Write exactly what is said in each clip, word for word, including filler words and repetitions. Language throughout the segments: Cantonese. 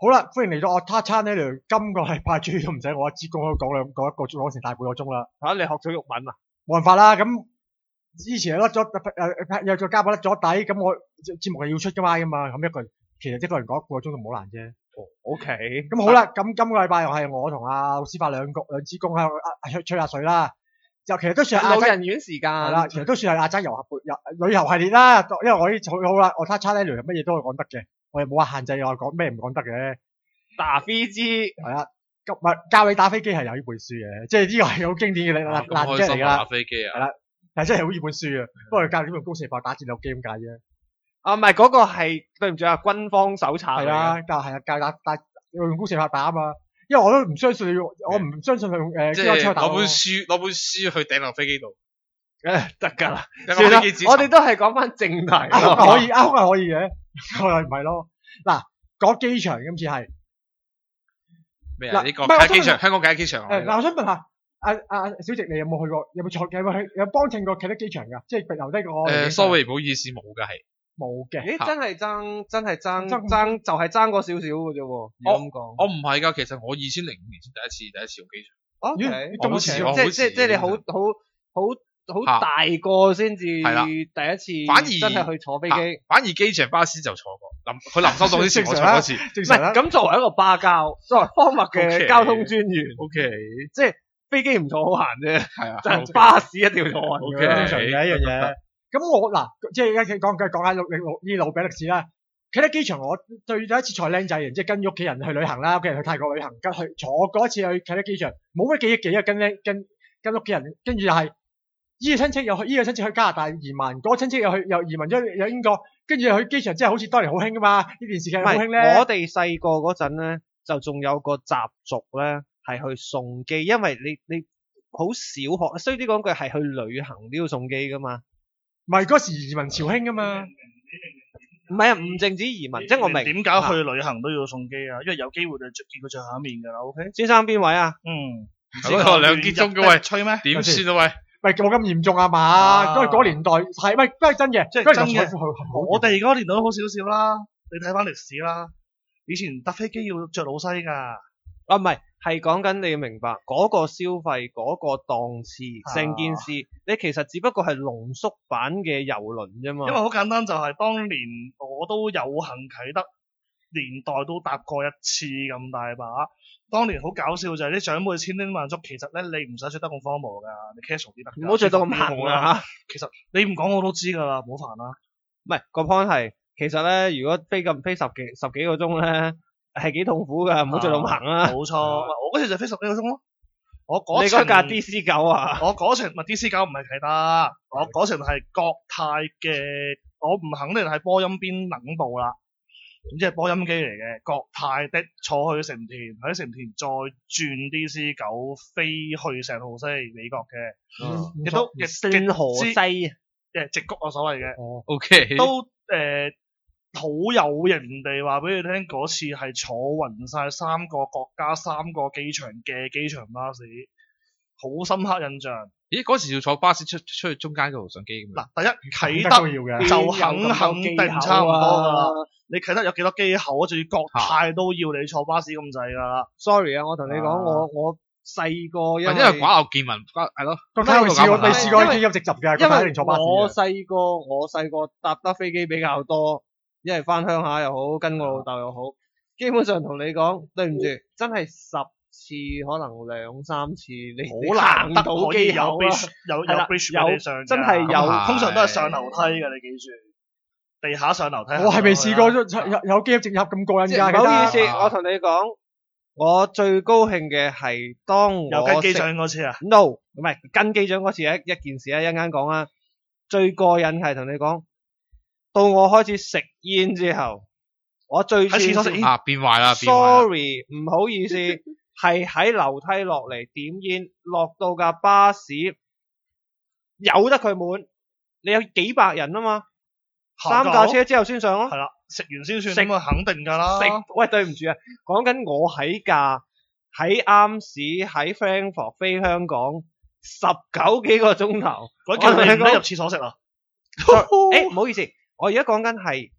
好啦，歡迎嚟到我他餐呢條今個禮拜終於都唔使我一支公講兩講一個鐘，講成大半個鐘啦。 嚇、啊！你學咗日文啊？ 冇辦法啦，咁之前甩咗誒有個嘉賓甩咗底，咁我節目係要出噶嘛，咁一個人其實一個人講一個鐘都唔好難啫。 哦 ，O K。 咁好啦，咁今個禮拜又係我同阿老師發兩個兩支公喺度吹吹下水啦。就其實都算係老人院時間。 係啦，其實都算係亞洲遊客遊旅遊系列啦。因為我呢好好啦，我他 channel 乜嘢都可以講得嘅，我又冇話限制我講咩唔講得嘅。 打飛機係啦，咁咪教你打飛機係有呢本書嘅，即係呢個係好經典嘅爛爛 gag 嚟㗎啦。 打飛機啊！ 係啦，但係真係好呢本書啊，不過教你點用公式法打戰鬥機咁解啫。 啊，唔係嗰個係對唔住啊，軍方手冊嚟嘅。 係啊，教係啊教打打用公式法打啊嘛。因為我都唔相信你用，我唔相信佢用誒。 即係攞本書，攞本書去掟落飛機度， 誒得㗎啦。 算啦， 我哋都係講翻正題。 可以，啱係可以嘅，我又唔係咯。嗱，講機場今次係咩啊？呢個解機場，香港解機場。 誒，嗱，我想問下阿阿小直，你有冇去過？有冇坐？有冇去？有幫襯過啟德機場㗎？即係留低個。 誒，sorry，唔好意思，冇㗎係。 冇嘅。 咦，真係爭，真係爭，爭就係爭過少少嘅啫喎。我咁講， 我唔係㗎，其實我二千零五年先第一次第一次用機場。 哦， 咁好似即即即你好好好好大個先至第一次， 反而真係去坐飛機。 反而機場巴士就坐過，臨佢臨收到之前我坐過一次。 唔係咁，作為一個巴交，作為荒漠嘅交通專員 ，OK， 即係飛機唔坐好閒啫。 係啊， 就巴士一定要坐 ，OK， 正常嘅一樣嘢。咁我嗱，即係而家講講講下老老呢老餅歷史啦。啟德機場我對第一次坐僆仔，即係跟屋企人去旅行啦，屋企人去泰國旅行，跟去坐過一次去啟德機場，冇乜記憶記啊，跟僆跟跟屋企人，跟住又係依個親戚又去，依個親戚去加拿大移民，嗰個親戚又去又移民咗有英國，跟住又去機場，即係好似當年好興噶嘛，呢電視劇好興咧。 我哋細個嗰陣咧，就仲有個習俗咧，係去送機，因為你你好少學，衰啲講句係去旅行都要送機噶嘛。 唔係嗰時移民潮興噶嘛， 唔係啊，唔淨止移民，即係我明點解去旅行都要送機啊？因為有機會就見佢最後一面㗎啦。O K， 先生邊位啊？ 嗯， 嗰個兩結鐘嘅喂， 吹咩？ 點算啊喂？ 喂，冇咁嚴重啊嘛？因為嗰年代係喂都係真嘅， 即係真嘅。我哋嗰個年代都好少少啦，你睇翻歷史啦，以前搭飛機要着老西㗎。 啊，唔係。係講緊你要明白嗰、那個消費嗰、那個檔次，成、啊、件事你其實只不過係濃縮版嘅郵輪啫嘛。 因為好簡單，就係當年我都有幸啟德年代都搭過一次咁大把。當年好搞笑就係啲長輩千叮萬囑，其實咧你唔使着得咁荒謬㗎，你 casual 啲得。 唔好着到咁行啊！ 其實你唔講我都知㗎啦，唔好煩啦。 唔係個 point 係，其實咧如果飛咁飛十幾十幾個鐘咧。係幾痛苦噶，唔好再咁行啦。 冇錯，我嗰次就飛十幾個鐘咯。我嗰你嗰架 D C 九啊？ 我嗰程咪 D C 九唔係啟德，我嗰程係國泰嘅，我唔肯定係波音邊冷部啦，總之係波音機嚟嘅，國泰的坐去成田，喺成田再轉 D C 九飛去聖荷西美國嘅，亦都聖荷西嘅直谷啊所謂嘅。 哦 ，OK， 都誒。好有型地話俾你聽，嗰次係坐勻晒三個國家、三個機場嘅機場巴士，好深刻印象。 咦，嗰時要坐巴士出出去中間嗰度上機咁樣？ 嗱，第一啟德就肯肯定差唔多噶啦。你啟德有幾多機口，仲要國泰都要你坐巴士咁滯噶啦。 Sorry 啊，我同你講，我我細個因為因為寡有見聞，係咯。 國泰我試過，未試過已經有直集嘅，國泰一定坐巴士。 我細個我細個搭得飛機比較多。一係翻鄉下又好，跟我老豆又好，基本上同你講，對唔住，真係十次可能兩三次，你好難得到機口啦。 有有 bridge 俾你上， 真係有， 通常都係上樓梯嘅，你記住，地下上樓梯。 我係未試過有有機直入咁過癮㗎。 唔好意思，我同你講，我最高興嘅係當我有跟機長嗰次啊 ？No， 唔係跟機長嗰次係一一件事啊，一陣間講啦。最過癮係同你講。到我開始食煙之後，我最喺廁所食煙啊變壞啦 ！Sorry， 唔好意思，係喺樓梯落嚟點煙，落到架巴士，由得佢滿，你有幾百人啊嘛，三架車之後先上咯。 係啦，食完先算，咁啊肯定㗎啦。 食喂，對唔住啊，講緊我喺架喺啱市喺 Frankfurt 飛香港十九幾個鐘頭， 嗰叫你唔得入廁所食啊！ 誒，唔好意思。我而家講緊係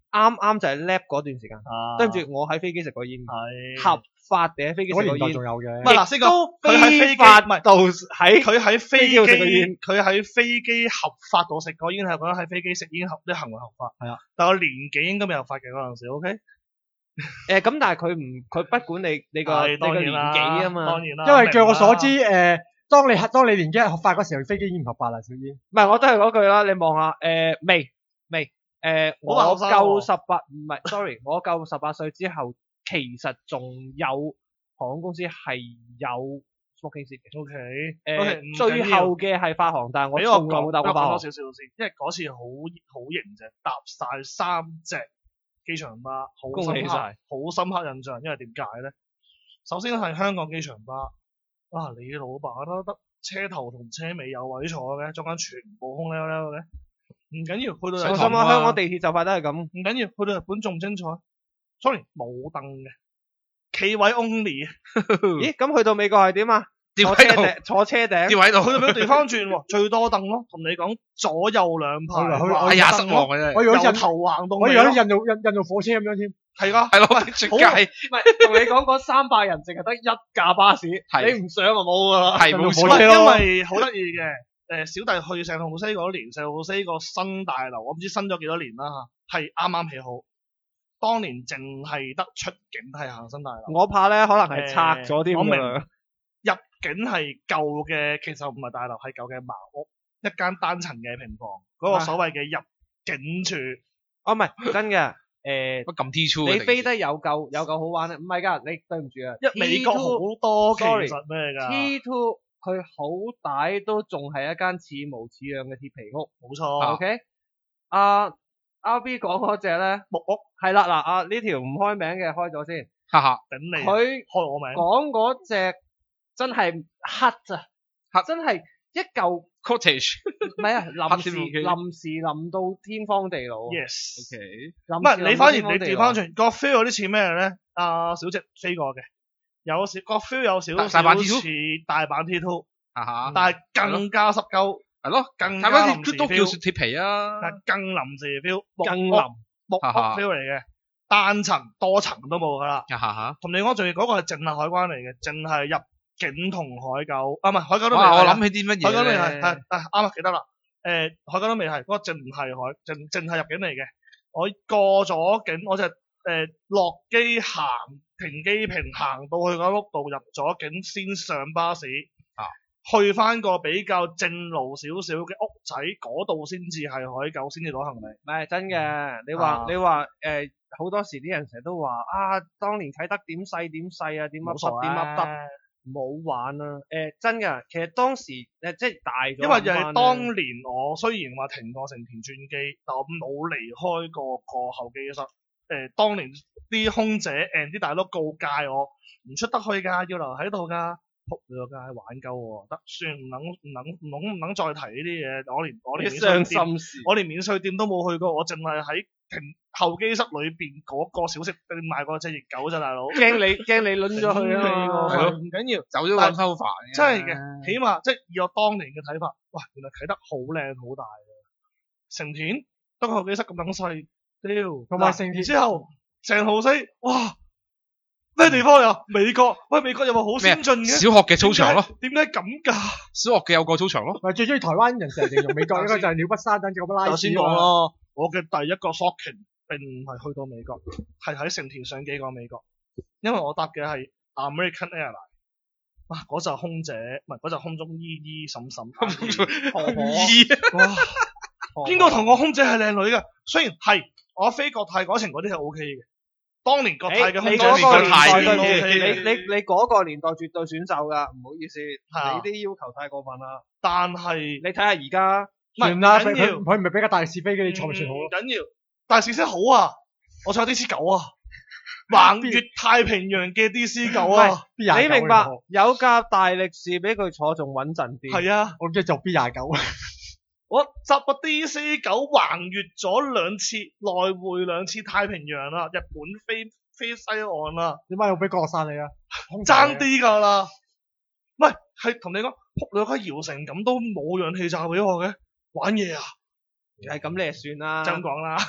啱啱就係 lap 嗰段時間， 啊對唔住，我喺飛機食過煙， 係合法地喺飛機食嗰年代過煙， 仲有嘅唔。係嗱，先講都佢喺飛機非法唔係度喺佢喺飛飛機度食過機煙， 佢喺飛機合法度食過煙係講喺飛機食煙合啲行為合法。 係啊， 但係個年紀應該未合法嘅嗰陣時，OK？ 誒咁，但係佢唔佢不管你你個係你個年當然啦紀啊嘛， 當然啦。 因為據我所明啦知，誒，當你當你年紀係合法嗰時候，飛機已經唔合法啦，小煙。 唔係我都係嗰句啦，你望下誒未未誒我好後生喎夠十八唔係 sorry，我夠十八歲之後，其實仲有航空公司係有 smoking seat 嘅。 OK， 誒 OK，唔最緊要後嘅係發航，但係我俾我從來冇搭過發航講多少。少先，因為嗰次好好型啫，搭晒三隻機場巴，好恭喜深刻， 晒好深刻印象。因為點解咧？首先係香港機場巴，啊，你老闆都得車頭同車尾有位坐嘅，中間全部空溜溜嘅，唔緊要，去到日本我心諗香港地鐵就快得係咁。 唔緊要，去到日本仲精彩。sorry，冇凳嘅，企位 only。 咦？咁去到美國係點啊？ 吊喺度， 坐車頂，坐車頂。 吊喺度， 去到美國地方轉喎，最多凳咯。同你講左右兩排， 我以為佢哎呀，失凳咯， 望嘅真係， 我以為好似由頭橫到我以為尾咯。 印度印印度火車咁樣添。 係噶， 係咯，出好街唔係同你講嗰三百人淨係得一架巴士， 係你唔上就冇噶啦。 係冇錯印度火車咯因為好得意嘅。誒，小弟去聖荷西嗰年，聖荷西個新大樓，我唔知新咗幾多年啦嚇，係啱啱起好。當年淨係得出境係行新大樓， 我怕咧，可能係拆咗添我明㗎啦。 入境係舊嘅，其實唔係大樓，係舊嘅茅屋，一間單層嘅平房，嗰、個所謂嘅入境處。 哦，唔係真嘅。誒， 乜咁 T two 你飛得有夠有夠好玩咧？唔係㗎，你對唔住啊。 一美國好多其 Sorry 實咩㗎？ T two 佢好歹都仲係一間似模似樣嘅鐵皮屋。 冇錯， OK，阿 R B 講嗰只咧木屋係啦，嗱啊呢條唔開名嘅開咗先。 哈哈， 頂你， 佢開我名。 講嗰只真係黑咋， 黑真係一嚿 cottage， 唔係啊，臨時黑添臨時臨到天荒地老啊。 Yes。 OK， 唔臨時係你反而你臨到天荒地老調翻轉個 feel 有啲似咩咧？阿小姐飛過嘅，有少個 feel 有少少大大阪 T two？ 似大阪 T two， 哈哈， 但係更加濕鳩， 係咯， 更加睇翻臨時啲都叫 feel， 鐵皮啊， 但係更臨時 feel，木屋更臨木屋哈哈 feel 嚟嘅，單層多層都冇噶啦。 哈哈， 同你講，仲要嗰個係淨係海關嚟嘅，淨係入境同海狗，啊唔係海狗都未哇， 係啊。 我諗起啲乜海狗都未嘢係，係咧？ 係啱啦，記得啦。誒，海狗都未係，嗰個淨係海，淨淨係入境嚟嘅。我過咗境，我就誒落機行停機坪，行到去嗰碌度入咗境，先上巴士。 啊。 去翻個比較正路少少嘅屋仔，嗰度先至係海狗，先至攞行李。 唔係真嘅。你話啊你話誒好多時啲人成日都話啊，當年啟德點細點細啊，點噏噏點噏噏，唔好玩啊。誒真嘅，其實當時誒即係大咗。 因為又係當年我雖然話停過成田轉機，但我冇離開過個候機室。誒、當年啲空姐誒啲大佬告誡我唔出得去㗎，要留喺度㗎。仆你個街玩鳩喎，得算唔能唔能唔能唔能再提呢啲嘢。我連我連免啲傷稅店， 心事。 我連免稅店都冇去過，我淨係喺停候機室裏邊嗰個小食店買過隻熱狗咋，大佬。 驚你驚你攆咗去啊嘛。 係咯唔緊要。 走咗揾收飯嘅， 真係嘅，起碼即係以我當年嘅睇法，哇！原來啟德好靚好大嘅，成田得個候機室咁等細，屌！嗱同埋成田之後成豪西，哇！咩地方有？美國，喂，美國有冇好咩啊先進嘅？ 小學嘅操場咯， 點解咁㗎？ 小學嘅有個操場咯， 咪最中意台灣人成日形容美國應該就係鳥不生蛋，隻咁拉頭先屎啊！ 講咯，我嘅第一個 shocking 並唔係去到美國，係喺成田上幾個美國，因為我搭嘅係 American Airlines。哇！嗰陣空姐唔係嗰陣空中姨姨嬸嬸， 婆婆哇！邊個同我空姐係靚女㗎？雖然係我飛國泰嗰程嗰啲係 O K 嘅，當年國泰嘅空姐你嗰個年代太對唔住， 太你你你嗰個年代絕對選秀噶，唔好意思， 啊你啲要求太過分啦。 但係你睇下而家， 唔係算啦，佢唔緊要佢佢唔係比較大力士飛機，你坐咪算好咯。 唔緊要，但係事實好啊！我坐 D C 九啊，橫越太平洋嘅 D C 九啊， B 廿九你明白你坐有架大力士俾佢坐仲穩陣啲。 係啊， 我即係做 B 廿九。 我搭個 D C 九橫越咗兩次，來回兩次太平洋啦，日本飛飛西岸啦， 點解要俾降落傘你啊？ 爭啲㗎啦。唔係，係同你講，仆兩家搖成咁都冇氧氣罩俾我嘅，玩嘢啊！ 係咁你就算啦。 就咁講啦。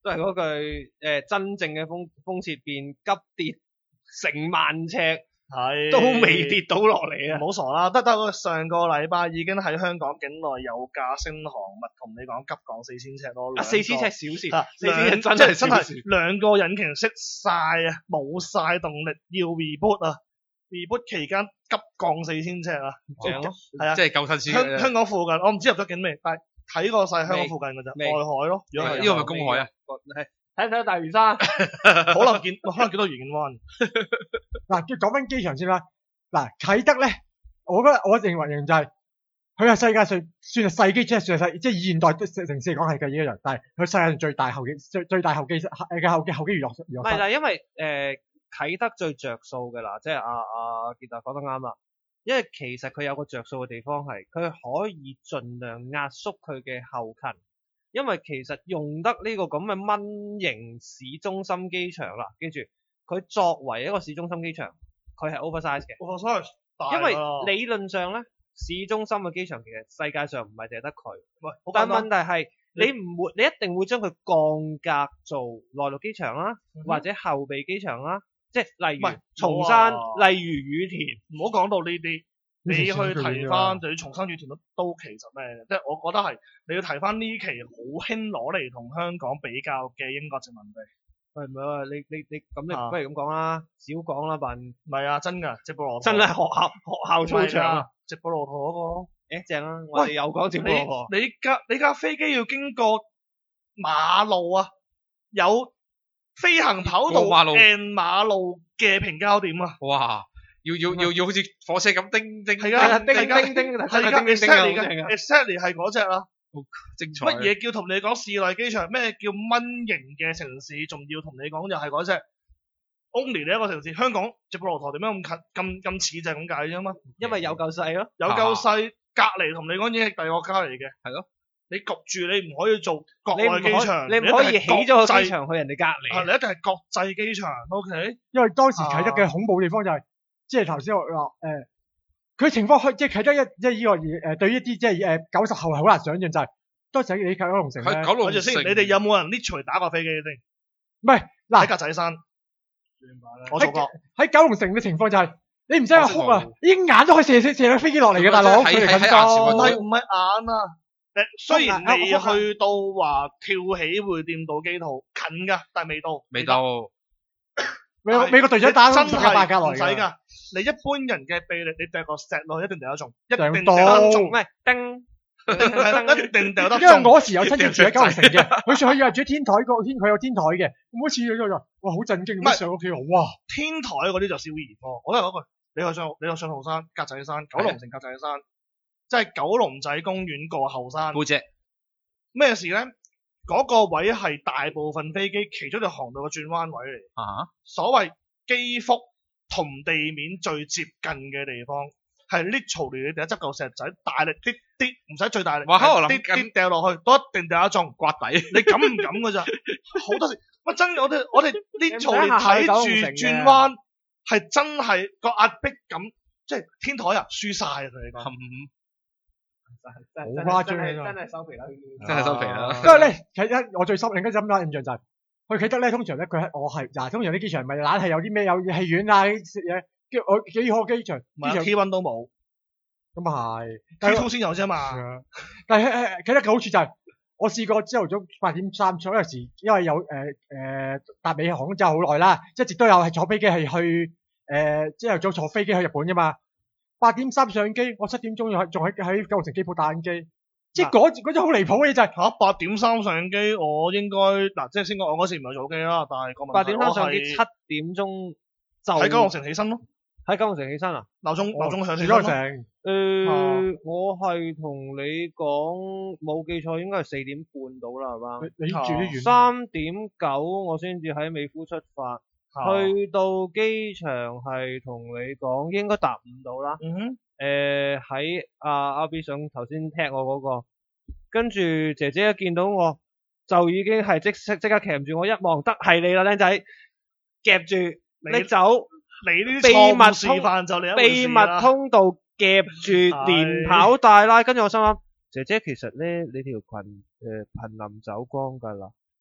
都係嗰句誒，真正嘅風風切變急跌成萬尺， 係都未跌到落嚟啊！ 唔好傻啦，得得我上個禮拜已經喺香港境內有架星航物同你講急降四千尺咯。 啊，四千尺小事， 啊四千尺真即係係真係小事。 兩個引擎熄晒啊，冇晒動力，要 reboot 啊！reboot 期間急降四千尺啊， 正咯， 係啊即，係夠新鮮香嘅啫。 香港附近，我唔知入咗境未，但係睇過晒香港未附近嘅咋， 未外海咯。如果係呢個咪公海啊？ 係睇唔睇到大嶼山？ 可能見可能見到愉景灣。 嗱，叫講翻機場先啦。嗱，啟德咧，我覺得我認為認就係佢係世界上算係細機，即係算係細，即係以現代的城市嚟講係嘅呢個人，但係佢世界上最大後機最最大後機誒嘅後機後機娛樂娛唔係， 樂室。 但係因為誒啟德最着數嘅啦，即係阿阿傑達講得啱啦。因為其實佢有個着數嘅地方係，佢可以盡量壓縮佢嘅後勤。因為其實用得呢個咁嘅蚊型市中心機場啦，記住佢作為一個市中心機場，佢係 oversize 嘅。 我 sorry，大因為㗎理論上咧，市中心嘅機場其實世界上唔係淨係得佢， 喂，好但簡單問題係你唔會，你一定會將佢降格做內陸機場啦， 嗯哼或者後備機場啦，即係例如喂松山， 冇啊例如羽田。 唔好講到呢啲。你去呢條線提佢翻就要重新羽田都都其實咩嘅，即係我覺得係你要提翻呢期好興攞嚟同香港比較嘅英國殖民地。 喂，唔係喎，你你你咁你啊不如咁講啦，少講啦，笨， 唔係啊，真㗎，直布羅陀真係學校學校操場啊！ 啊，直布羅陀嗰個咯。 誒正啊，我哋又講接你波喎。 你架你架飛機要經過馬路啊，有飛行跑道過馬路 and 馬路嘅平交點啊。 哇！要要要要好似火車咁叮叮， 係啊， 叮叮係㗎叮叮， 係真係㗎叮叮叮啊 ，exactly 好正啊嘅，exactly 係嗰只啦。 精彩。 乜嘢叫同你講室內機場？咩叫蚊型嘅城市？仲要同你講又係嗰只 only 你一個城市。香港直布羅陀點解咁近咁咁似就係咁解啫嘛？ 因為有夠細咯。 有夠細，隔離同你講已經係第二個國家嚟嘅。 係咯。 你焗住你唔可以做國你唔可內機場， 你唔可以起咗個機場， 場去人哋隔啊離。 你一定係國際機場。O K。 因為當時啟德嘅恐怖地方就係、即係頭先我話誒，佢、情況去即係啟德一即係呢個誒對於一啲即係誒九十後係好難想象就係、當時你九龍城咧， 喺九龍我住先， 城， 你哋有冇人 literally 打過飛機先？ 唔係嗱喺格仔山，我做過。 喺九龍城嘅情況就係、你唔使話哭啊我知道， 已經眼都可以射射射架飛機落嚟嘅大佬， 喺佢哋咁喺喺眼前多唔係唔係眼啊！誒，雖然未我我去到話跳起會掂到機套，近㗎，但係未到。 未到。 美國美國隊長打真咗十八係唔使架落嚟㗎， 㗎。你一般人嘅臂力，你掟個石落去一定掟得中，一定掟到掟得中唔，係叮。 一定一定掟得因為中。 我嗰時有親戚住喺九龍城嘅，佢上去又住喺天台個天，佢有天台嘅，每次佢就話哇好震驚， 唔係上屋企話哇， 天台嗰啲就小兒科，我都係嗰句，你去上你去上後山、格仔山、九龍城格仔山，即係九龍仔公園過後山。 背脊。 咩事咧？嗰、個位係大部分飛機其中一條航道嘅轉彎位嚟， 啊所謂機腹同地面最接近嘅地方，係 literally 你哋一執嚿石仔，大力啲啲，唔使最大力， 哇喺度諗啲緊啲掉落去，都一定掉得中。 刮底。 你敢唔敢㗎咋？好多時，乜真嘅我哋我哋唔使 literally 睇下去九龍住城嘅轉彎，係真係個壓迫感，即係天台啊，輸晒啊！同你講。 真好誇張啊真係真係收皮啦！ 真係收皮啦因為咧啟德我最深另一深刻印象就係、去啟德咧，通常咧佢係我係嗱，通常啲機場咪懶係有啲咩有戲院啊啲食嘢，跟住我幾好機場， 唔係啊機場 T one 都冇咁啊係， ，T 但係 two 先有啫嘛。 係啊但係誒啟德嘅好處就係、我試過朝頭早八點三坐，有時因為有誒誒搭美航真係好耐啦，一直都有係坐飛機係去誒朝頭早坐飛機去日本噶嘛。八點三上機，我七點鐘仲喺仲喺喺九龍城機鋪打緊機，即係嗰嗰種好離譜嘅嘢就係、 嚇八點三上機，我應該嗱，即係先講我嗰時唔係早機啦，但係個問題八點三上機， 我係七點鐘就喺九龍城起身咯， 喺九龍城起身啊！ 鬧鐘鬧鐘響起身咯。 住九龍城。 誒、 啊我係同你講冇記錯，應該係四點半到啦，係嘛？ 你你住啲遠， 三點九我先至喺美孚出發， 啊去到機場係同你講應該搭五到啦。 嗯哼， 誒喺阿阿 B 上頭先踢我嗰、個，跟住姐姐一見到我就已經係即即即刻鉗住我一望，得係你啦，僆仔，夾住你你走， 你呢啲錯誤示範就另一回秘密事啦。 通道夾住連跑帶拉，跟住我心諗，姐姐其實咧你條裙誒瀕臨走光㗎啦，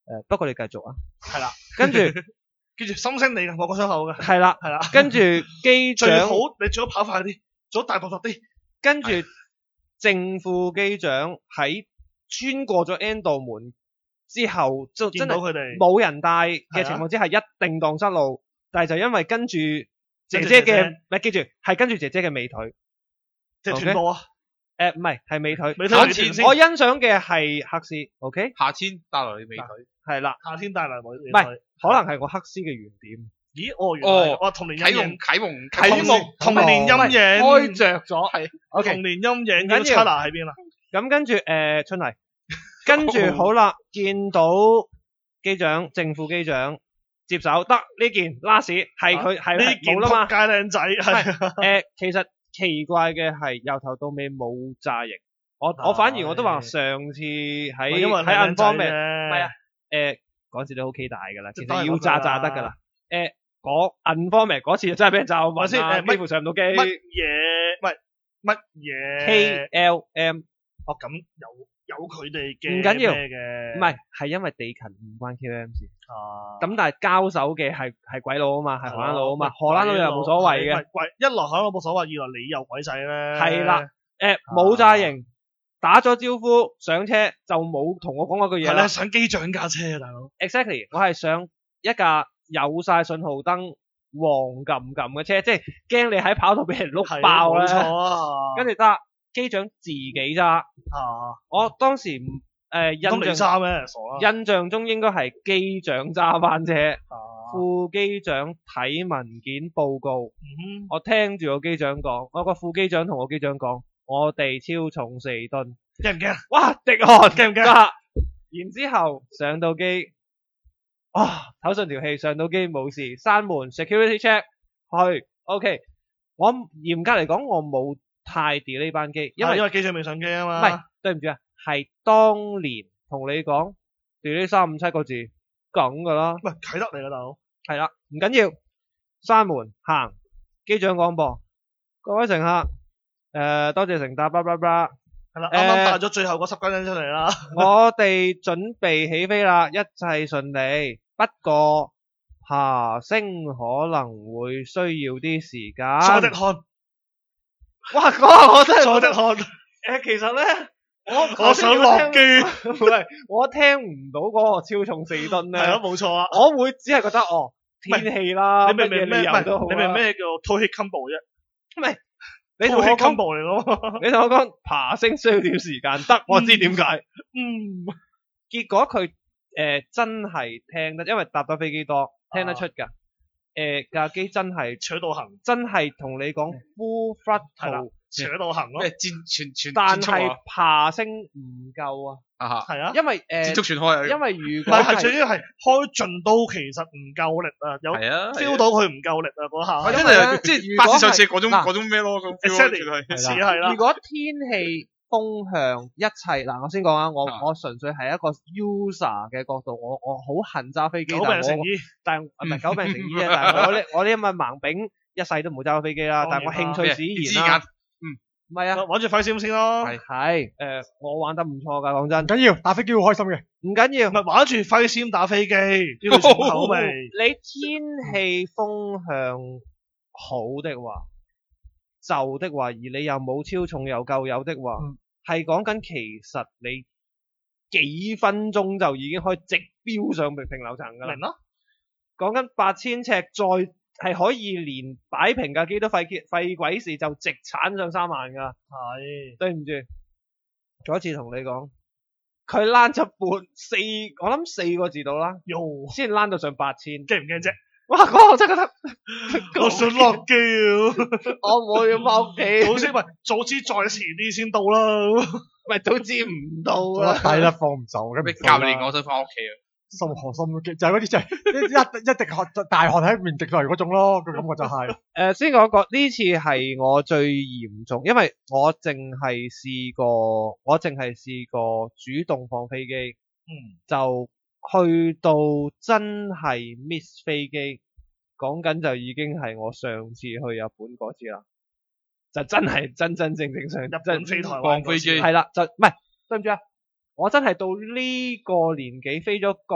誒，不過你繼續啊。 係啦， 跟住跟住心聲你嘅，我個傷口嘅， 係啦， 係啦， 跟住機長最好你最好跑快啲，最好大動作啲， 跟住正副機長喺穿過咗 N 道門之後，就真係見到佢哋冇人帶嘅情況之下，一定蕩失路。但係就因為跟住姐姐嘅，唔係記住係跟住姐姐嘅美腿， 即係斷步啊！ 誒唔係係美腿。 美腿我斷先我欣賞嘅係黑絲 ，OK？ 夏天帶來你美腿， 係啦， 夏天帶嚟美唔係可能係我黑絲嘅原點。 咦？哦，原來哦哇童年啟蒙陰影， 啟蒙啟蒙童年陰影， 開着咗。 係童年陰影， 唔緊要咁 Chana 喺邊啊？ 咁跟住誒春麗，跟住好啦，見到機長正副機長接手得呢件 last 係佢係呢件冇啦嘛仆。街靚仔係誒，其實奇怪嘅係由頭到尾冇炸型，我我反而我都話上次喺因為喺 Unformed 嘅， 唔係啊，誒嗰次都 OK 大㗎啦，其即係當然實要炸炸得㗎啦。誒嗰 Unformed 嗰次就真係俾人炸暈先啦， 誒幾乎上唔到機。 乜嘢？唔係乜嘢 K L M 哦，咁有有佢哋嘅唔緊要咩嘅， 唔係係因為地勤唔關 K L M 事， 啊， 咁但係交手嘅係係鬼佬啊嘛，係荷蘭佬啊嘛， 哦荷蘭佬又冇所謂嘅。 係鬼一來荷蘭佬冇所謂，二來你又鬼仔咧， 係啦，誒冇炸型，打咗招呼上車就冇同我講嗰句嘢啦係咧。上機長架車啊，大佬， Exactly，我係上一架有晒信號燈黃撳撳嘅車，即係驚你喺跑道俾人碌係爆咧。 冇錯啊， 跟住得機長自己揸， 啊， 我當時唔誒、 唔通你印象揸咩？傻啦， 印象中應該係機長揸翻車， 啊， 副機長睇文件報告。 嗯我聽住個機長講，我個副機長同我機長講，我哋超重四噸。 哼，驚唔驚？ 哇！滴汗， 驚唔驚啊然之後上到機，啊唞順條氣，上到機冇事，閂門 security check 去 OK。我嚴格嚟講，我冇太 delay 班機，因為因為因為機長未上機啊唔嘛， 係對唔住啊，係當年同你講 delay 三五七個字梗噶啦， 喂啟德嚟㗎大佬， 係啦，唔緊要，閂門行，機長廣播，各位乘客，誒、多謝乘搭，叭叭叭。 係啦， 誒啱啱帶咗最後嗰十間人出嚟啦， 我哋準備起飛啦，一切順利。不過爬升可能會需要啲時間。 佐的汗， 哇！嗰下我真係佐的汗， 誒，其實咧，我我想落機， 唔係，我聽唔到嗰個超重四噸咧。 係咯，冇錯啊。 我會只係覺得哦，天氣啦， 你明唔乜嘢明咩？唔理由都好係你明唔啦。 明咩叫做 toe hit combo 啫？ 唔係，你同 toe 我 hit 講， combo 嚟咯。 你同我講爬升需要啲時間，得我知點解。 嗯， 結果佢誒、呃真係聽得，因為搭得飛機多，聽得出㗎。誒架機真係扯到行， 真係同你講 full 係啦 throttle， 扯到行咯咩。戰全全但係全速啊爬升唔夠啊， 啊哈， 係啊， 因為誒、 戰速全開啊， 因為如唔果係係係最主要係開盡都其實唔夠力啊，有係啊 feel 到佢唔夠力啊嗰下。 因為呢真係即係如果巴士上次嗰種係嗱嗰種咩咯，咁 feel 咯 Exactly 絕對似係啦如，果天氣風向一切嗱，我先講啊，我啊我純粹係一個 user 嘅角度，我我好恨揸飛機， 久但係我病成醫， 但係唔係久病成醫啊，但係我呢我呢咁嘅盲炳一世都唔好揸飛機啦，但係我興趣使然啦，唔係啊。 玩住快閃先咯。 係係，誒、我玩得唔錯㗎，講唔真， 緊要，打飛機好開心嘅。 唔緊要唔。係玩住快閃打飛機，呢個重口味。 你天氣風向好的話，就的話，而你又冇超重又夠油的話， 嗯係講緊其實你幾分鐘就已經可以直飆上平流層㗎啦明。咯， 講緊八千尺，再係可以連擺平架機都費費鬼事，就直鏟上三萬㗎。 係對唔住，嗰次同你講，佢躝咗半四，我諗四個字到啦， 喲， 先躝到上八千。 驚唔驚啫？ 哇！嗰個我真係覺得， 我想落機啊！ 我我要翻屋企， 早知喂，早知再遲啲先到啦。 咪早知唔到我啦。 抵啦，放唔走咁咩教練，我想翻屋企啊！ 心寒心都驚，就係嗰啲就係一一一滴汗大汗喺面滴落嚟嗰種咯，個感覺就係。 誒，先講個呢次係我最嚴重，因為我淨係試過，我淨係試過主動放飛機， 嗯， 就去到真係 miss 飛機，講緊就已經係我上次去日本嗰次啦，就真係真真正正上日本飛台灣放飛機係啦，就唔係對唔住啊，我真係到呢個年紀飛咗咁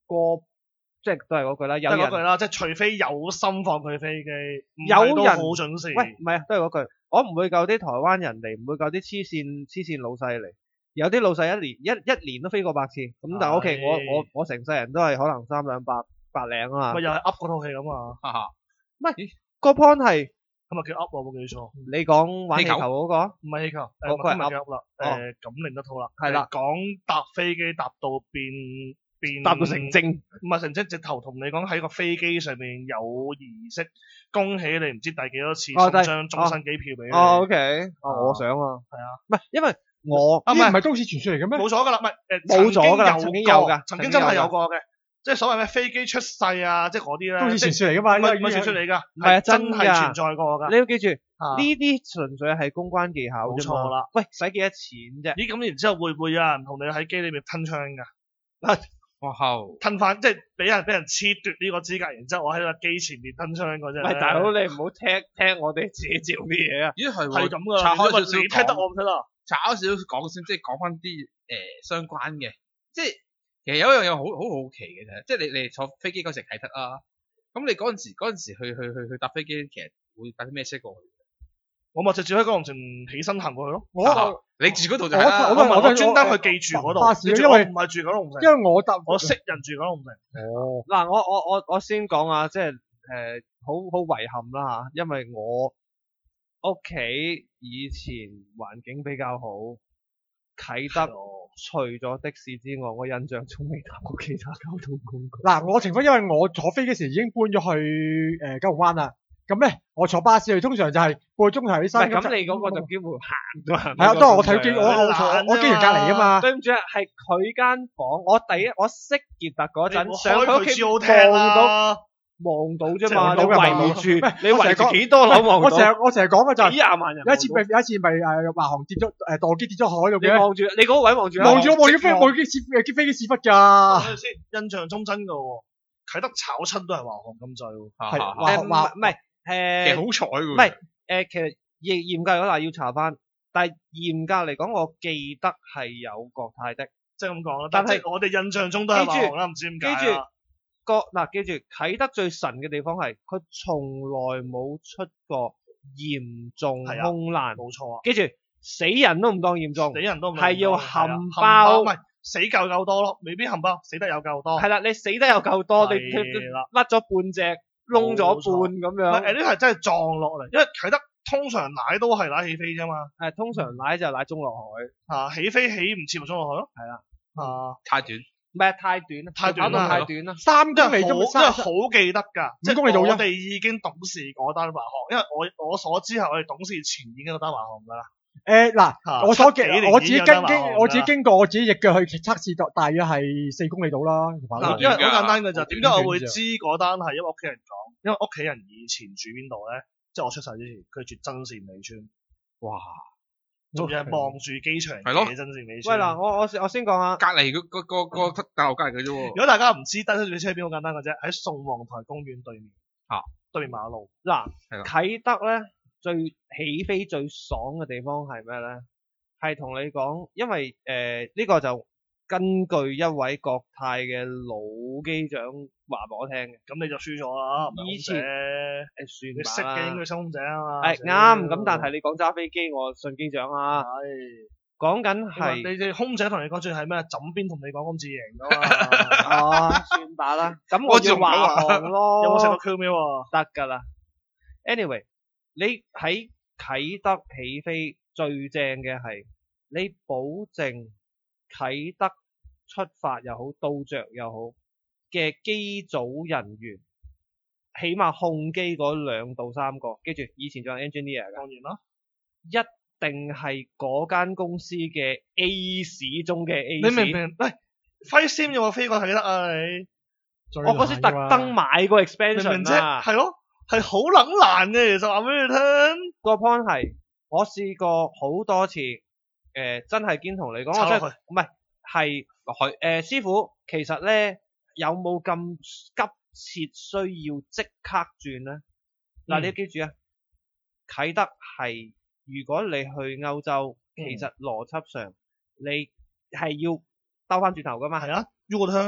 個即係都係嗰句啦，有人都係嗰句啦，即係除非有心放佢飛機，唔有人係都好準時。 喂，唔係啊，都係嗰句，我唔會夠啲台灣人嚟，唔會夠啲黐線黐線老細嚟。有啲老細一年一一年都飛過百次，咁但係 OK，我我我成世人都係可能三兩百百零啊嘛。 咪又係 up 嗰套戲咁啊？ 哈哈， 唔係個 point 係係咪叫 up 啊？冇記錯， 你講玩氣球嗰個， 唔係氣球，誒嗰個係今日嘅 up 啦。誒咁另一套啦， 係啦誒講搭飛機搭到變變搭到成精， 唔係成精，直頭同你講喺個飛機上面有儀式，恭喜你唔知第幾多次哦第送張終身機票俾你。 哦 OK，啊啊我想啊， 係啊， 唔係因為我啊唔係呢唔係都市傳說嚟嘅咩？ 冇咗㗎啦，唔係誒冇咗㗎啦曾曾經有㗎曾經真係曾經有㗎有過嘅，即係所謂咩飛機出世啊，即係嗰啲咧， 都市即係傳說嚟噶嘛？ 唔係唔係因為傳說嚟㗎， 唔係啊真真㗎係存在過㗎。 你要記住啊呢啲純粹係公關技巧啫嘛。 冇錯啦。 喂，使幾多錢啫？ 咦，咁然之後會唔會有人同你喺機裏面吞槍㗎？ 哇後吞翻即係俾人俾人褫奪呢個資格，然之後我喺個機前面吞槍嗰隻。 喂，大佬你唔好聽聽我哋自己照啲嘢啊！ 咦係喎， 係咁㗎啦， 拆開少少因為你聽得講我唔聽得。 炒少少講先，即係講翻啲誒相關嘅，即係其實有一樣嘢好好好奇嘅啫，即係你你坐飛機嗰時啟德啊，咁你嗰陣時嗰陣時去去去去搭飛機，其實會搭啲咩車過去？ 我咪直接喺九龍城起身行過去咯。 我啊你住嗰度就係我啦。 我我唔係我我專登去記住嗰度。 巴士你住因為我唔係住九龍城， 因為我搭我識人住九龍城。 哦， 嗱，我我我我先講啊，即係誒好好遺憾啦嚇，因為我屋企以前環境比較好，啟德除咗的士之外，我印象中未搭過其他交通工具。 嗱，我情況因為我坐飛機時已經搬咗去誒九龍灣啦，咁咧我坐巴士去，通常就係半個鐘頭喺唔山係咁，你嗰個就幾乎行都行。 係啊，都係我睇機，我我懶坐啫我機場隔離啊嘛。 對唔住啊，係佢間房，我第一我識傑特嗰陣你上佢屋企開佢超聽望到啦。 望到啫嘛，你即係望到㗎圍嘛住唔係你圍住我成日講幾多樓望到？ 我成日我成日講嘅就係幾廿萬人有一次咪有一次咪誒華航跌咗誒墮機跌咗海度嘅， 你望住你嗰個位望住啊望住我望住飛望住機屎誒飛機屎忽㗎， 等陣先，印象中真㗎喎，啟德炒親都係華航咁滯喎。 係啊誒唔華華唔係誒其實好彩喎。 唔係誒，其實嚴嚴格嚟講嗱要查翻，但係嚴格嚟講，我記得係有國泰的。 即係咁講啦。 但係但係我哋印象中都係華航啦，唔知點記住解啦。 個嗱，記住啟德最神嘅地方係佢從來冇出過嚴重係啊空難， 冇錯啊， 記住死人都唔當嚴重死，人都唔係要係啊冚包唔係死夠夠多咯，未必冚包，死得有夠多。 係啦，你死得有夠多，你係啦甩咗半隻，窿咗半咁唔係誒， 樣， 呢係真係撞落嚟，因為啟德通常奶都係奶起飛啫嘛， 誒通常奶就奶中落海， 啊起飛起唔切咪衝落去咯， 係啦， 啊太短， 唔係太短啦， 太短啦跑道太係咯短啦， 三因為好公里都因為好記得㗎，即係公里到啫我哋已經懂事嗰單華航，因為我我所知係我哋懂事前已經有單華航㗎啦。 誒嗱， 啊我所經七幾年我自己跟已經有單華航經我自己㗎經過我自己隻腳去測試，大約係四公里到啦。 嗱，因為好簡單㗎咋，點解我會知嗰單係因為屋企人講，因為屋企人以前住邊度咧，即係我出世之前，佢住真善美村， 哇！ 仲要係望住機場係咯嘅真善美喂村。 嗱，我我先我先講下， 隔離嗰個個個大樓隔離嘅啫喎。 如果大家唔知真善美村喺邊，好簡單嘅啫，喺宋皇台公園對面， 啊， 對面馬路。 嗱係啦啟德咧最起飛最爽嘅地方係咩咧？係同你講，因為誒呢個就根據一位國泰嘅老機長話俾我聽嘅， 咁你就輸咗啦，唔係以前空姐誒你識算吧啦嘅應該。新空姐啊嘛。 係啱，咁但係你講揸飛機，我信機長啊。 係講緊係係你哋空姐同你講最係咩？枕邊同你講咁自贏噶嘛？ 哦，算吧啦。咁我我要做唔到啊華航咯。 有冇食過 Q 喵啊？ 得㗎啦。Anyway，你喺啟德起飛最正嘅係，你保證啟德出發又好，到着又好嘅機組人員，起碼控機嗰兩到三個，記住以前仲有 engineer 㗎， 當然啦， 一定係嗰間公司嘅 A 市中嘅 A 市。 你明唔明？喂，輝先有冇飛過啟德啊？你我嗰時特登買個明唔 expansion 明啫？ 啊。 係咯，係好撚難嘅，其實話俾你聽。 個 point 係，我試過好多次，誒、真係堅同你講，我真係炒落去唔係係落去誒師傅，其實咧有冇咁急切需要即刻轉咧？嗱、 嗯你要記住啊，啟德係如果你去歐洲，其實邏輯上你係要兜翻轉頭噶嘛。 係啊，U 個 turn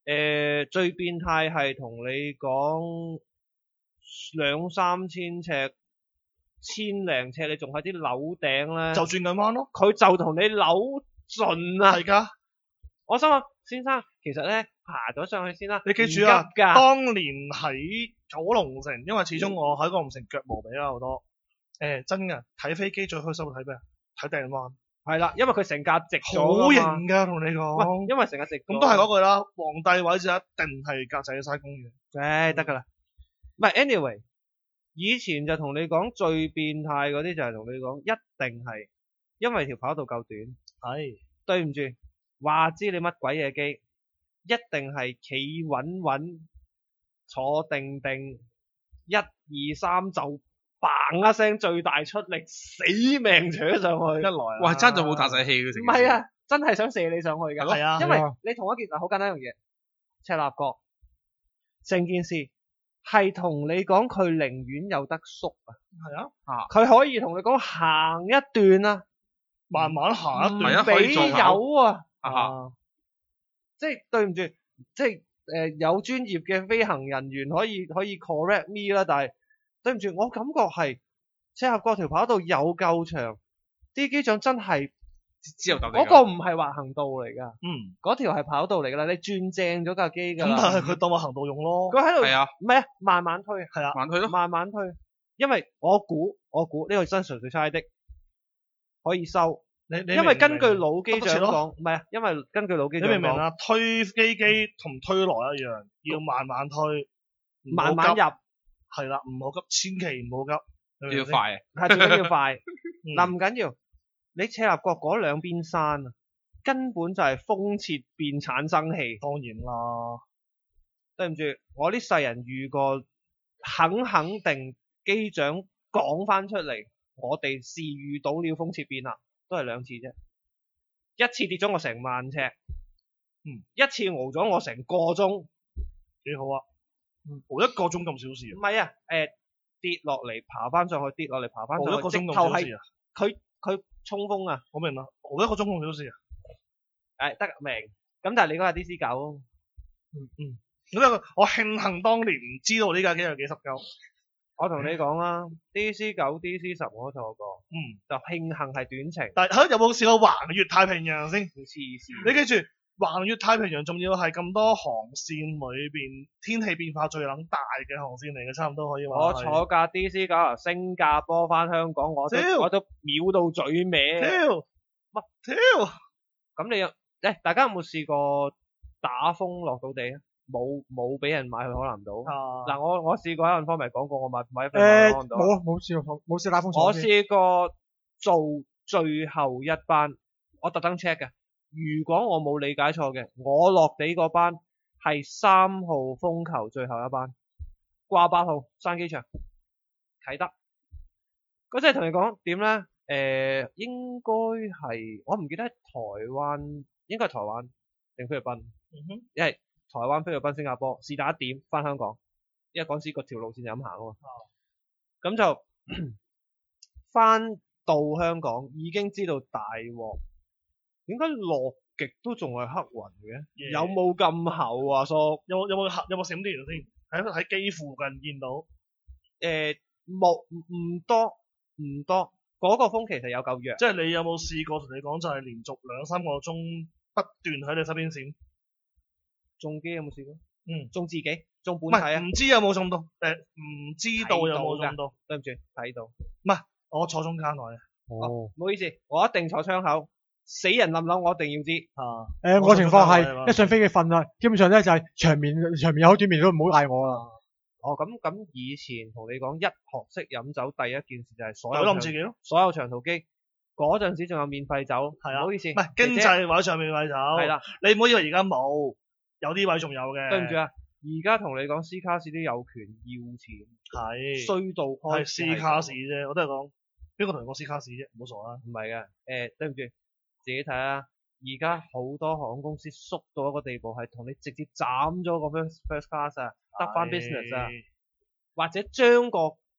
誒、最變態係同你講兩三千尺、千零尺，你仲喺啲樓頂咧， 就轉緊彎咯， 佢就同你扭盡啊！ 係㗎。 我心諗，先生，其實咧爬咗上去先啦。 你記住啊唔急㗎， 當年喺九龍城，因為始終我喺九龍城腳毛比較多。誒、真㗎，睇飛機最開心係睇咩啊？睇掟彎， 係啦，因為佢成架直咗好㗎嘛型㗎，同你喂， 講。 因為成架直咗咁都係嗰句啦，皇帝位置一定係格仔山公園。 誒得㗎啦。唔係，anyway，以前就同你講最變態嗰啲就係同你講，一定係因為條跑道夠短。 係。 對唔住，話知你乜鬼嘢機，一定係企穩穩，坐定定，一二三就嘭一聲最大出力，死命扯上去。 一來啊哇，爭咗冇大細氣嘅成件事。 唔係啊，真係想射你上去㗎。 係啊因為係啊你同一件好簡單一樣嘢，赤鱲角成件事係同你講，佢寧願有得縮啊， 係啊， 佢可以同你講行一段啊， 慢慢行一段。 係啊唔俾可以做下油啊， 啊啊即係對唔住，即係誒、呃有專業嘅飛行人員可以可以 correct me 啦，但係對唔住，我感覺係赤鱲角條跑道有夠長，啲機長真係之後鬥地嗰個唔係滑行道嚟㗎， 嗯， 嗰條係跑道嚟㗎啦，你轉正咗架機㗎咁啦。 但係佢當我行道用咯。 佢喺度係啊， 唔係啊，慢慢推， 係啊， 慢去咯。 慢慢推，因為我估我估呢個真純粹猜的，可以收， 你你因為根據明唔明老機長得咯講，唔係啊，因為根據老機長講， 你明唔明啊？推飛機同推來一樣，要慢慢推，唔好慢慢入， 急係啦，唔好急，千祈唔好急。你明唔明要快啊！ 係最緊要快。 嗯嗱唔緊要，你赤鱲角嗰兩邊山啊，根本就係風切變產生器。 當然啦， 對唔住，我呢世人遇過肯肯定機長講翻出嚟，我哋是遇到了風切變啦，都係兩次啫。一次跌咗我成萬尺， 嗯， 一次熬咗我成個鐘， 幾好啊。熬一個鐘咁小事啊， 唔係啊，誒、跌落嚟爬翻上去，跌落嚟爬翻上去， 熬一個鐘咁直頭係小事啊， 佢佢衝鋒啊， 我明啦，熬一個鐘咁小事啊。 誒得明，咁但係你嗰架 D C 九， 嗯嗯，咁啊，我慶幸當年唔知道呢架機有幾十鳩。 我同你講啦，D C 九、D C 十我都坐過， 嗯， 就慶幸係短程， 但係嚇有冇試過橫越太平洋先？ 黐線。 你記住，橫越太平洋仲要係咁多航線裏邊天氣變化最撚大嘅航線嚟嘅，差唔多可以話我係。 坐架 D C 九由新加坡翻香港，我都屌我都秒到嘴歪。 屌乜屌！ 咁你有誒？大家有冇試過打風落到地啊？冇冇俾人買去海南島？ 啊， 嗱，我我試過喺 Unform 咪講過，我買買一份誒海南島。 冇啊，冇試過，冇試打風我場先。 試過做最後一班，我特登 check 嘅。如果我冇理解錯嘅，我落地嗰班係三號風球最後一班，掛八號山機場啟德。嗰陣同你講點咧？誒、應該係我唔記得係台灣，應該係台灣定菲律賓， 嗯哼， 因為台灣、菲律賓、新加坡是但一點翻香港，因為嗰陣時嗰條路線就咁行啊嘛。咁就翻到香港已經知道大鑊，點解落極都仲係黑雲嘅 Yeah 有冇咁厚啊，叔？ 有冇有冇有冇閃電先？喺喺機附近見到。 誒冇唔唔多唔多，嗰、個風其實有夠弱。 即係你有冇試過同你講就係連續兩三個鐘不斷喺你身邊閃？ 中機有冇試過？ 嗯， 中自己，中唔本體啊？ 係唔知有冇中到？誒唔知道有冇中到？ 對唔住，睇到。 我坐中間位哦，唔好意思，我一定坐窗口，死人冧樓我一定要知。 啊， 誒，我情況我上係一上飛機瞓啦，基本上咧就係長面長面又好，短面都唔好嗌我啦。 哦，咁咁以前同你講一學識飲酒，第一件事就係所有長懟冧自己咯。 所有長途機嗰陣時仲有免費酒， 係啊唔好意思， 唔係經濟位上面位走。 係啦， 你唔好以為而家冇，有啲位仲有嘅。 對唔住啊，而家同你講 C 卡士都有權要錢， 係衰到開係 C 卡士啫，我都係講邊個同你講 C 卡士啫，唔好傻啦。 唔係嘅，誒、對唔住，自己睇下。而家好多航空公司縮到一個地步，係同你直接斬咗個 first first class 啊，得翻 business 啊，或者將個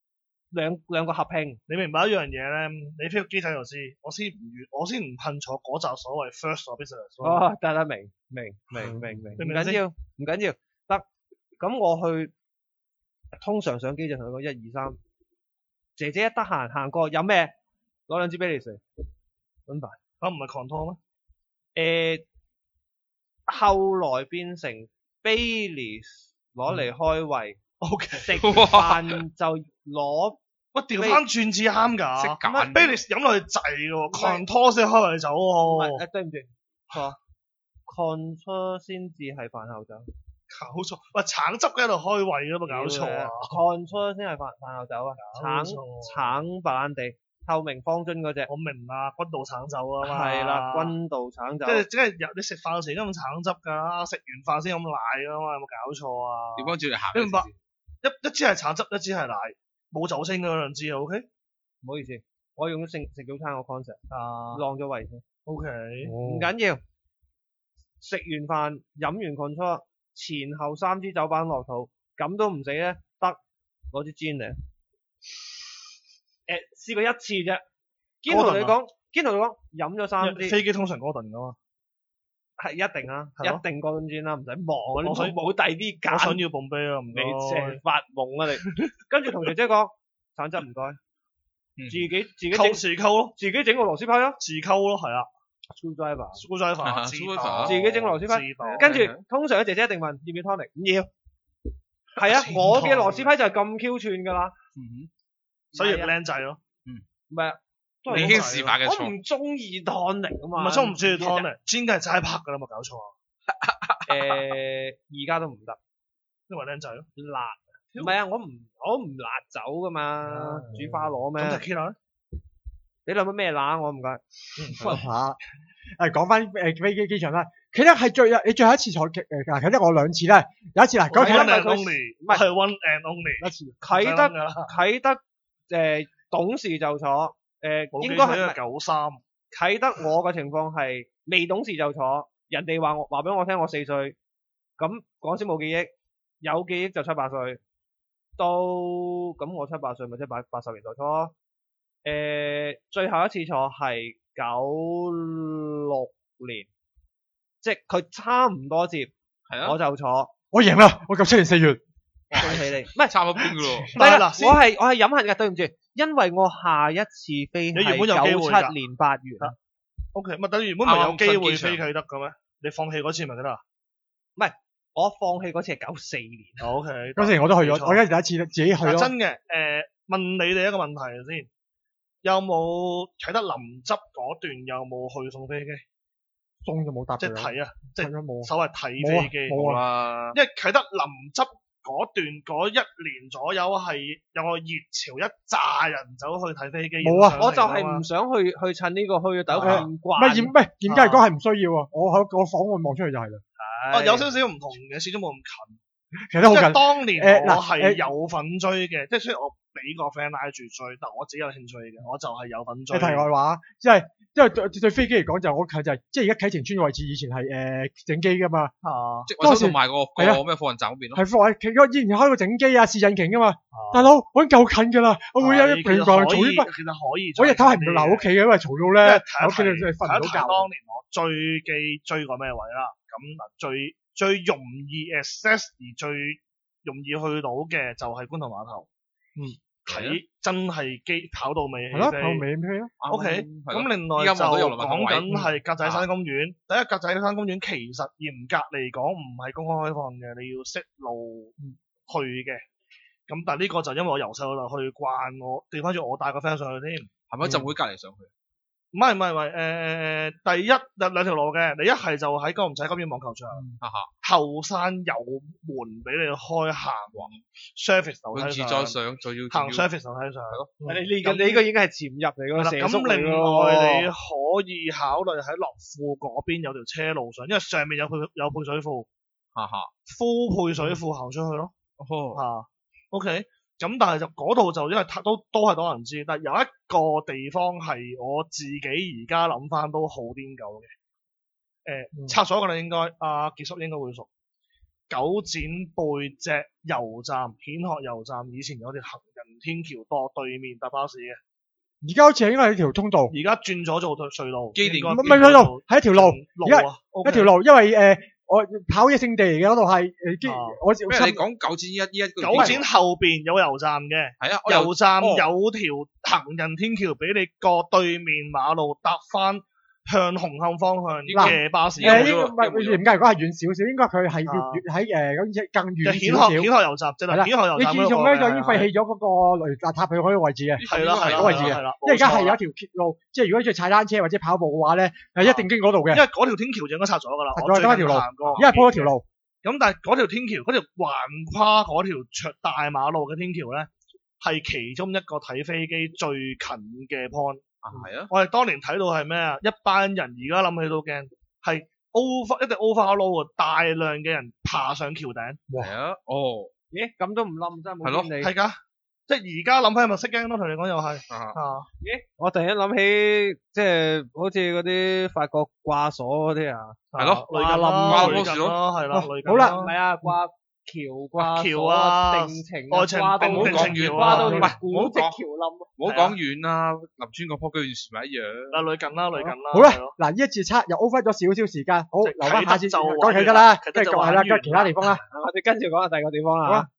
兩兩個合拼。 你明白一樣嘢咧？你飛個機仔就知，我先唔越，我先唔噴錯嗰集所謂 first or business。 哦，得得明明明明明，唔明唔明先緊要唔緊要，得。咁我去通常上機就同佢講一二三，姐姐一得閒行過飲咩？攞兩支啤嚟食，咁辦？ 咁唔係 control 咩？ 誒、後來變成 Baileys 攞嚟開胃， O K。 食飯就攞。 喂，調翻轉至啱㗎。 識揀 Baileys 飲落去滯嘅喎，control 先開嚟酒唔係喎。 誒，對唔住，錯 control 先至係飯後酒。 搞錯，喂，橙汁喺度開胃㗎嘛，搞錯啊！ control 先係飯飯後酒啊，橙搞錯橙白蘭地，透明方樽嗰只。 我明啦，君度橙酒啊嘛。 係啦，君度橙酒。 即係即係有你食飯時飲橙汁㗎，食完飯先飲奶㗎嘛，有冇搞錯啊？ 點樣住嚟行？ 你明白？一一支係橙汁，一支係奶，冇酒精嗰兩支啊 ，OK？ 唔好意思，我用咗食食早餐個 concept， 啊浪咗胃先。 ，OK。 唔緊要，食完飯飲完 control，前後三支酒板落肚，咁都唔死咧，得攞支 gin 嚟。誒，試過一次啫。堅同你講，堅同你講，飲咗三支， 飛機通常 Gordon 㗎嘛。 係一定啊， 係咯一定 Gordon gin 啦，唔使望， 我想冇第二啲我想揀。 要泵啤啊，唔你該。 成日發夢啊你！跟住同姐姐講，橙汁唔該， 嗯自己自己整溝時溝咯， 自己整個螺絲批啊自溝咯，係啊。 ，screwdriver。 Screwdriver， Screwdriver 自動自己整螺絲批自動跟住通常嘅姐姐一定問要唔要 tonic，唔要。係啊，我嘅螺絲批就係咁 Q 寸㗎啦， 嗯所以係啊靚仔咯。 唔係啊，都係你已經示範嘅我錯。 唔中意 tonic 啊唔嘛。 係中唔中意知啫 Tonic？煎梗係齋拍㗎啦嘛，搞錯啊！ 誒，而家都唔得， 因為靚仔咯。 辣。唔係啊，我唔我唔辣酒㗎嘛，煮花螺咩？ 咁 Tequila 咧？ 你諗乜咩辣？我唔該。 嚇。誒講翻誒飛機機場啦，啟德係最你最後一次坐誒嗱啟德我兩次咧，有一次嗱，咁啟 One 德 and 佢 only， 唔係係 one and only。 一次， 啟德唔使諗㗎啦啟德誒董事就坐，誒冇記應該係錯應該九三。 啟德我嘅情況係未董事就坐，人哋話我話俾我聽我四歲，咁嗰時冇記憶，有記憶就七八歲，到咁我七八歲咪即係八八十年代初，誒最後一次坐係九六年，即係佢差唔多接， 係啊， 我就坐， 我贏啦！我九七年四月， 恭喜你，唔係。 差唔多邊噶咯。 唔係啦， 但係嗱先我係我係飲恨嘅，對唔住，因為我下一次飛你原本有機係九會㗎七年八月， O K，咪等於原本咪有機會啱啱新機場飛啟德嘅咩？你放棄嗰次咪得啦我放棄嗰次係九四年， ？O K， 嗰時我都去咗， 冇錯我而家第一次自己去咯。 嗱真嘅，誒、問你哋一個問題先，有冇啟德林執嗰段有冇去送飛機？ 送就冇搭即係佢啦， 睇啊，即係睇咗冇所謂睇飛機。 冇啊， 啦， 因為啟德林執嗰段嗰一年左右係有個熱潮，一紮人走去睇飛機。 冇啊影相我就係嚟㗎嘛唔想去去趁呢個去第一個見唔係慣， 嚴唔係嚴格嚟講係唔需要啊！我喺我房我望出去就係啦， 哦，有少少唔同嘅，始終冇咁近。 其實都好近。 即係當年誒嗱我係誒有份追嘅，即係雖然我俾個 friend 拉住追，但我自己有興趣嘅，我就係有份追。 你題外話，即係因為對對飛機嚟講就我近就係即係而家啟晴邨嘅位置，以前係誒整機噶嘛， 啊， 即係我收同埋個係啊個咩貨運站嗰邊咯。 係貨位，其實以前開過整機啊、試引擎噶嘛。大佬，我已經夠近㗎啦，我每日一其實平講可以嘈啲乜， 其實可以。 我日頭係唔留屋企嘅，因為嘈到咧，喺屋企度真係瞓唔到覺。 當年我追機追過咩位啦？咁嗱，最最容易 access 而最容易去到嘅就係觀塘碼頭。 嗯， 睇真係機跑到尾係咯， 起飛。 後尾咩咯？ O K， 咁咁另外依家就望到遊輪碼頭講緊位係格仔山公園。第一，格仔山公園其實嚴格嚟講唔係公開開放嘅，你要識路去嘅。咁但係呢個就因為我由細到大去慣，我調翻轉我帶個 friend 上去添。 係咪浸會隔離上去？ 唔係唔係唔係，誒、第一兩兩條路嘅，你一係就喺九龍仔嗰邊網球場， 哈哈， 後山有門俾你開行 service 樓佢梯上， 自再上，再要行仲要 service 樓梯上。 你呢個你呢個已經係潛入嚟係啦㗎，社宿咁另嚟㗎外你喎。 可以考慮喺樂富嗰邊有條車路上，因為上面有配有配水庫， 哈哈， 敷配水庫行出去咯。 哦， 啊，OK，咁但係就嗰度就因為太都都係多人知，但係有一個地方係我自己而家諗翻都好癲狗嘅。誒、 嗯拆咗㗎啦，應該阿傑叔應該會熟。 九展背脊油站，蜆殼油站以前有條行人天橋多對面搭巴士嘅， 而家好似係應該係條通道， 而家轉咗做隧道。 機電唔係隧道，係一條路，而家路啊， 一條路，因為誒我跑野聖地嚟嘅嗰度係誒機， 啊我咩？你講九展依一依一個九展後邊有個油站嘅， 係啊，我有油站哦有條行人天橋俾你過對面馬路搭翻向紅磡方向嘅巴士。 誒呢個應該唔係嚴格嚟講係遠少少，應該佢係要啊遠喺誒咁更嘅蜆殼遠少少。 蜆殼油站，即係係啦蜆殼油你站嗰個自從咧就已經廢嘅棄咗嗰個雷達塔佢嗰個位置嘅， 係啦係啦嗰個位置嘅係啦， 因為而家係有一冇錯啦條鐵路，即係如果中意踩單車或者跑步嘅話咧，係一定經嗰度嘅因，為嗰條天橋就應該拆咗㗎啦， 拆咗我最得一條路近行過， 因為鋪咗條路。 咁但係嗰條天橋，嗰條橫跨嗰條長大馬路嘅天橋咧，係其中一個睇飛機最近嘅 point。 啊係啊， 我哋當年睇到係咩啊？一班人而家諗起都驚，係 over 一定 overload 啊！大量嘅人爬上橋頂， 係啊，哦， 咦，咁都唔冧，真係冇係咯見你。 係㗎。即係而家諗翻咪識驚咯，同你講又係啊啊， 我突然間諗起，即係好似嗰啲法國掛鎖嗰啲啊， 係咯類近掛啦，類冧近啦，係啦， 哦類近好啦唔係啊，掛橋掛橋鎖啊定情愛情掛到唔好講遠掛到連唔係唔好古蹟講橋冧。 唔好講遠啦，林村嗰棵居樹咪一樣。 啊，類近啦，類近啦。 好啦係咯， 嗱呢一節測又 over 咗少少時間，好即係留翻下次啟德就講啟德啦， 啟德就跟住係啦， 玩完跟住其他地方啦。 我哋跟住講下第二個地方啦。 好啊